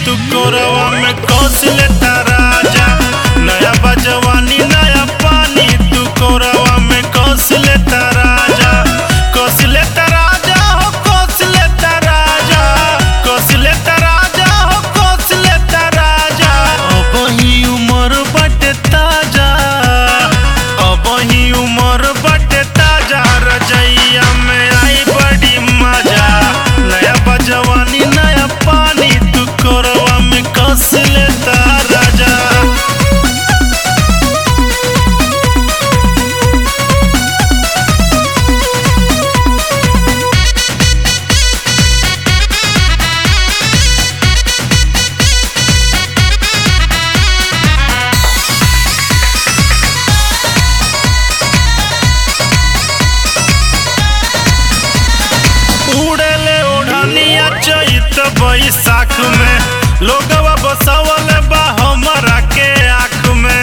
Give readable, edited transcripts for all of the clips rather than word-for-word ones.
तू कोरवा में कस लेता राजा। नया बजवानी नया पानी तू कोरवा में कस लेता राजा। कस लेता राजा हो कस लेता राजा। कस लेता राजा हो कस लेता राजा। अब ही उम्र बटे ताजा। अब ही उम्र बटे ताजा। रजैया में आई बड़ी मजा। नया बजवानी नया पानी तू कोरवा में कस लेता राजा। उड़ेले ओढ़निया चैत बैसाख में। लोगवा बसवल बा हमरा के आँख में।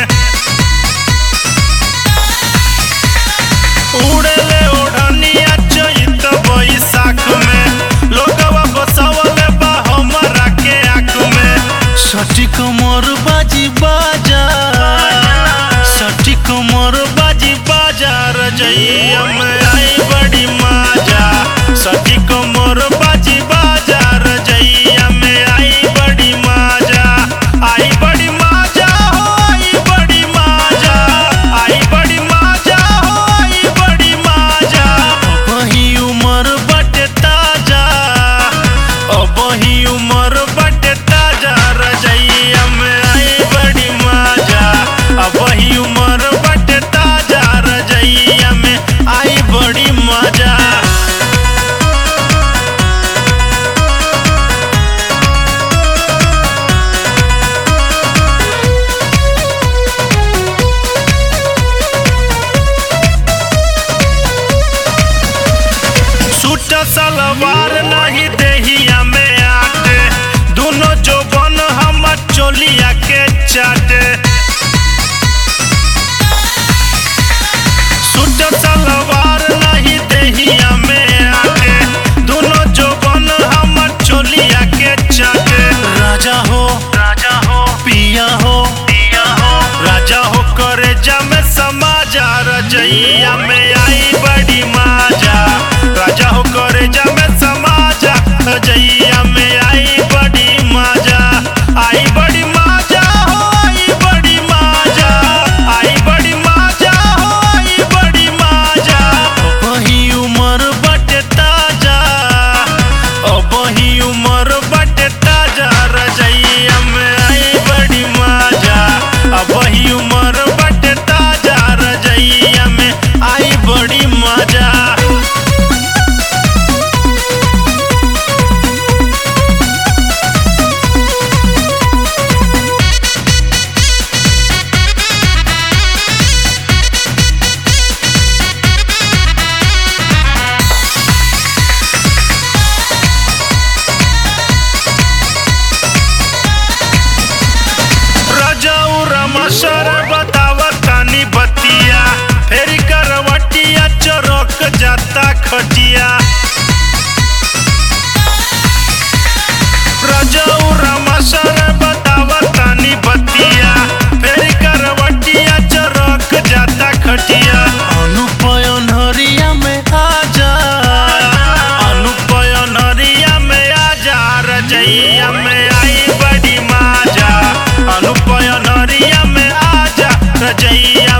उड़ेले ओढ़निया चैत बैसाख में। लोगवा बसवल बा हमरा के आँख में। सटी कमर बाजी बाजा। सटी कमर बाजी बाजा। रजैया में आई बड़ी मजा। सटी कमर बाजी बाजा। रजैया में आई बड़ी मजा। आई बड़ी मजा हो आई बड़ी मजा। आई बड़ी मजा हो आई बड़ी मजा। अब ही उम्र बटे ताजा। अब ही उम्र बटे ताजा। रजैया में आई बड़ी मजा। अब ही उम्र बटे ताजा। रजैया में आई बड़ी मजा। सूट सलवार नहीं देहिया में आटे। दोनों जो बन हम चोलिया के चाटे। सूट सलवार नहीं देहिया में आटे। दोनों जो बन हम चोलिया के चाटे। राजा हो पिया हो राजा हो करे जा में समाजा। रजैया में आई बड़ी मजा। राजा हो करे जा में समाजा। रजैया में आई बड़ी मजा। आई बड़ी मजा हो आई बड़ी मजा। आई बड़ी मजा हो आई बड़ी मजा। अब ही उम्र बटे ताजा। अब ही उम्र बटे ताजा। रजैया में आई बड़ी मजा। अब ही उम्र बटे ताजा। रजैया में आई बड़ी मजा। सर बतावतानी बतिया। फेरी करवटिया चरक जाता खटिया। रजऊ रमसर बतावतानी बतिया। फेरी करवटिया चरक जाता खटिया। अनुपयन हरिया में आजा। अनुपयन हरिया में आजा। रजैया में आई बड़ी मजा। अनुपयन हरिया में आजा। रजैया